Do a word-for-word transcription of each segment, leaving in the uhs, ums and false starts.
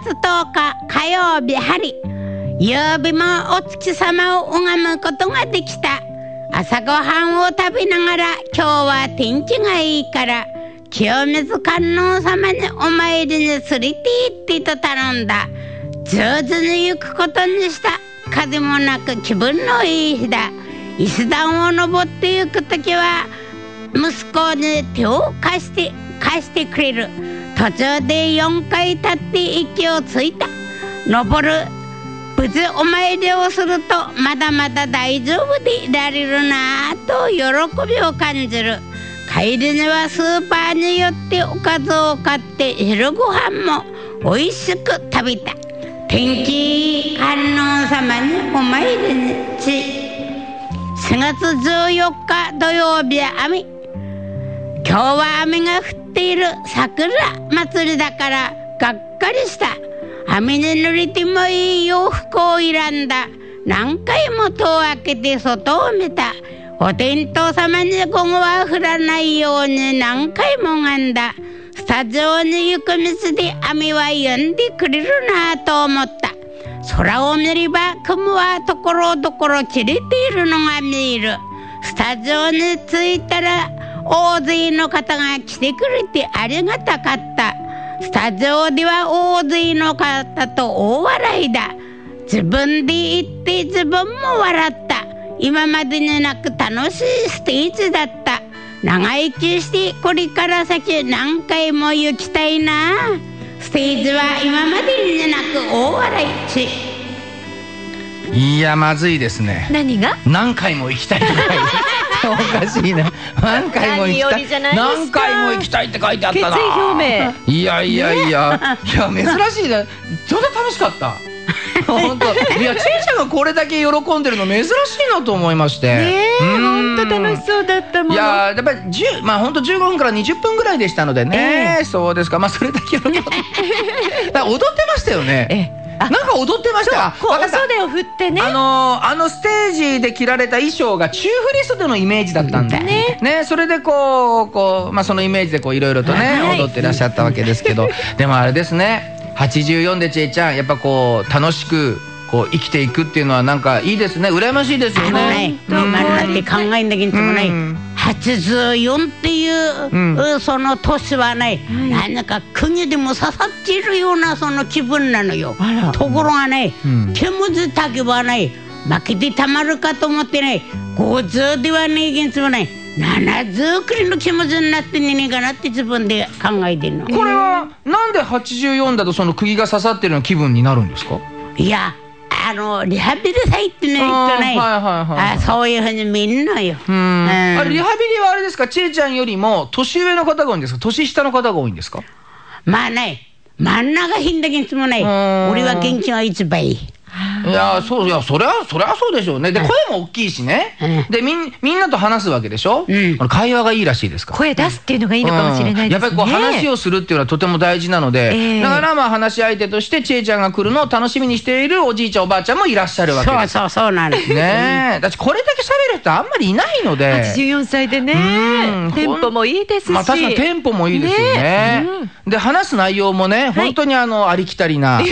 とおか火曜日晴れ、曜日もお月様を拝むことができた。朝ごはんを食べながら、今日は天気がいいから清水観音様にお参りに連れて行ってと頼んだ。上手に行くことにした。風もなく気分のいい日だ。石段を登って行くときは息子に手を貸して貸してくれる。途中でよんかい立って息をついた。登る無事お参りをすると、まだまだ大丈夫でいられるなぁと喜びを感じる。帰りにはスーパーに寄っておかずを買って昼ごはんも美味しく食べた。天気観音様にお参りにち。しがつじゅうよっか土曜日は雨。今日は雨が降っている桜祭りだからがっかりした。雨に濡れてもいい洋服を選んだ。何回も戸を開けて外を見た。お天道様に午後は降らないように何回も拝んだ。スタジオに行く道で雨は止んでくれるなと思った。空を見れば雲はところどころ切れているのが見える。スタジオに着いたら大勢の方が来てくれてありがたかった。スタジオでは大勢の方と大笑いだ。自分で言って自分も笑った。今までになく楽しいステージだった。長生きしてこれから先何回も行きたいな。ステージは今までになく大笑いし。 いやまずいですね。 何が？ 何回も行きたいとかおかしいな。何回も行きたい、何回も行きたいって書いてあったな。 決意表明。 いやいやいや、いや珍しいな。ちょっと楽しかった本当。いやちえちゃんがこれだけ喜んでるの珍しいなと思いまして。 ねえ、本当楽しそうだったもの。 いややっぱりじゅうまあ本当じゅうごふんからにじゅっぷんぐらいでしたのでね、えー、そうですか。まあそれだけ喜んでだから踊ってましたよね。ええ、なんか踊ってました。 そう、こうお袖を振ってね。 あのー、あのステージで着られた衣装がチューフリストのイメージだったんだね。ね、それでこうこうまあそのイメージでこういろいろとね、はい、踊ってらっしゃったわけですけど、でもあれですね。はちじゅうよんでちえちゃんやっぱこう楽しくこう生きていくっていうのはなんかいいですね。羨ましいですよね。 あのね、だって考えんだけどもね、はちじゅうよんっていう、うん、その年はね、はい、なんか国でも刺さっているようなその気分なのよ。ところがね、うん、煙たけばね負けてたまるかと思ってね、ごじゅうではねえけんつもねななじゅうくらいの気持ちになってねえかなって自分で考えてるの。 これはなんではちじゅうよんだとその釘が刺さってるような気分になるんですか？ いやあのリハビリ入ってないとね、あそういうふうに見んのよ。うん、 あれリハビリはあれですか、ちえちゃんよりも年上の方が多いんですか、年下の方が多いんですか？まあね、真ん中ひんだけんつもね、俺は元気が一番いい。 いやそういやそりゃそりゃそうでしょうね。で、うん、声も大きいしね、うん、でみんみんなと話すわけでしょ、うん、会話がいいらしいですから。 声出すっていうのがいいのかもしれないですね、うん、やっぱりこう話をするっていうのはとても大事なので、えー、だからまあ話し相手としてちえちゃんが来るのを楽しみにしているおじいちゃんおばあちゃんもいらっしゃるわけです。 そうそうそうなんですねえ、だってこれだけ喋る人あんまりいないので。 はちじゅうよんさいでね、テンポもいいですし、 まあ確かにテンポもいいですよね、ね、うん、で話す内容もね、はい、本当にあのありきたりな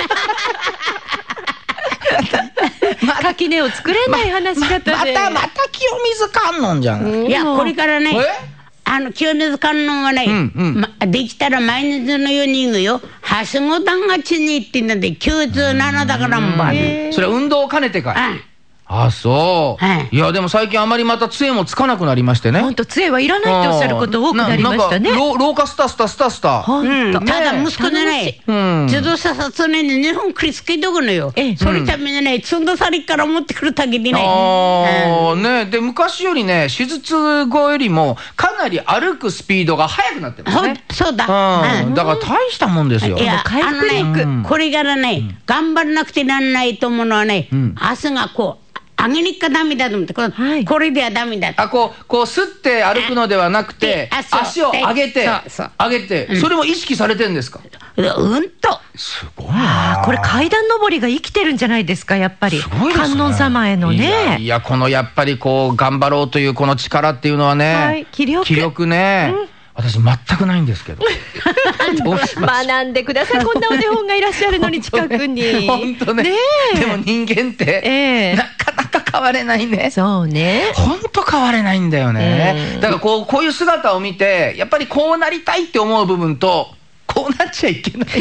垣根を作れない話し方で、 ま、またまた清水観音じゃん。 いやこれからねあの清水観音はね、うんうん、ま、できたら毎日のように言うよ。はしご段がちに行ってんだできゅうじゅうななだからんばね。 それは運動を兼ねてかい。ああそう、はい、いやでも最近あまりまた杖もつかなくなりましてね。 本当杖はいらないっておっしゃること多くなりましたね。 ななんか廊下スタスタスタスタ、 うん、ただ息子でね、うん、自動車さ常ににほんくりつけとくのよ、ええ、それためにね積んださりから持ってくるだけでね、 あ、うん、ねで昔よりね手術後よりもかなり歩くスピードが速くなってますね。 そ, そうだ、 うん、だから大したもんですよ。 いやあのね、うん、これからね、うん、頑張らなくてなんないと思うのはね、うん、足がこう上げにっかダメだと思って、これ、はい、これではダメだと。 あ、こう、こう、すって歩くのではなくて、足を上げて、そうそう上げて、うん、それも意識されてるんですか？ うんと。 すごいな。 これ階段登りが生きてるんじゃないですか、やっぱり。すごいですね。観音様へのね。いや、いやこのやっぱりこう、頑張ろうというこの力っていうのはね、はい、 気力。 気力ね。うん私全くないんですけどどうしましょう。 学んでください。こんなお手本がいらっしゃるのに近くに。 本当ね。 ねえでも人間って、 ええなかなか変われないね。 そうね。 本当変われないんだよね。 ええだからこう、こういう姿を見てやっぱりこうなりたいって思う部分と、こうなっちゃいけない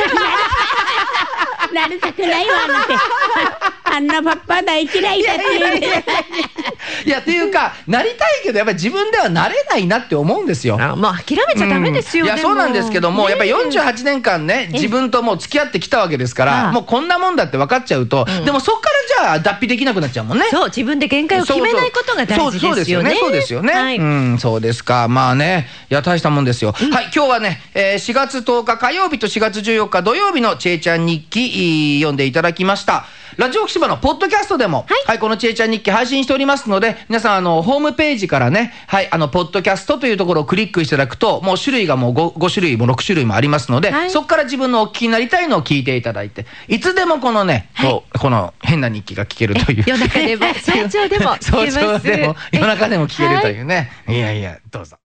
なりたくないわなんてあんなパッパ大嫌いだっていうね。 いやっていうか、なりたいけどやっぱり自分ではなれないなって思うんですよ。 あ、もう諦めちゃダメですよ。 うん、いやそうなんですけども、やっぱりよんじゅうはちねんかんね、自分ともう付き合ってきたわけですから、もうこんなもんだって分かっちゃうと、うん、でもそっからじゃあ脱皮できなくなっちゃうもんね。 そう、自分で限界を決めないことが大事ですよね。 そうですよね。 はい、 うん、そうですか。まあね、いや大したもんですよ。うん、はい、今日はね、えー、しがつとおか火曜日としがつじゅうよっか土曜日のちえちゃん日記読んでいただきました。ラジオ福島のポッドキャストでも、はい、はい、このちえちゃん日記配信しておりますので、皆さんあのホームページからね、はい、あのポッドキャストというところをクリックしていただくと、もう種類がもう 5, ご種類もろく種類もありますので、はい、そこから自分のお聞きになりたいのを聞いていただいて、いつでもこのね、はい、こ, この変な日記が聞けるという、 夜中でも早朝でも聞けます。 早朝でも夜中でも聞けるというね、はい、いやいやどうぞ。